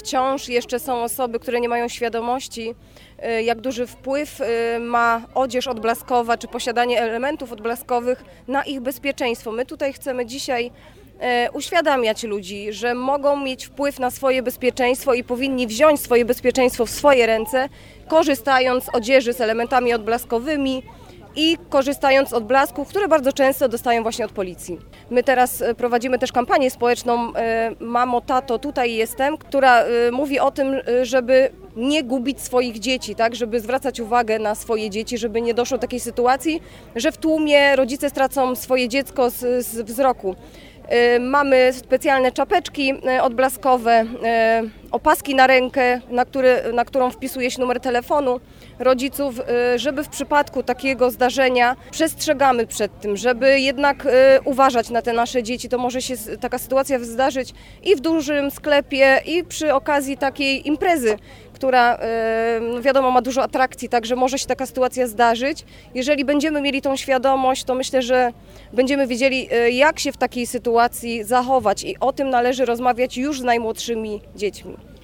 wciąż jeszcze są osoby, które nie mają świadomości, jak duży wpływ ma odzież odblaskowa czy posiadanie elementów odblaskowych na ich bezpieczeństwo. My tutaj chcemy dzisiaj uświadamiać ludzi, że mogą mieć wpływ na swoje bezpieczeństwo i powinni wziąć swoje bezpieczeństwo w swoje ręce, korzystając z odzieży z elementami odblaskowymi i korzystając z odblasków, które bardzo często dostają właśnie od policji. My teraz prowadzimy też kampanię społeczną Mamo, Tato, tutaj jestem, która mówi o tym, żeby nie gubić swoich dzieci, tak, żeby zwracać uwagę na swoje dzieci, żeby nie doszło do takiej sytuacji, że w tłumie rodzice stracą swoje dziecko z wzroku. Mamy specjalne czapeczki odblaskowe, opaski na rękę, na którą wpisuje się numer telefonu rodziców, żeby w przypadku takiego zdarzenia przestrzegamy przed tym, żeby jednak uważać na te nasze dzieci. To może się taka sytuacja zdarzyć i w dużym sklepie, i przy okazji takiej imprezy, która wiadomo ma dużo atrakcji, także może się taka sytuacja zdarzyć. Jeżeli będziemy mieli tą świadomość, to myślę, że będziemy wiedzieli, jak się w takiej sytuacji zachować i o tym należy rozmawiać już z najmłodszymi dziećmi.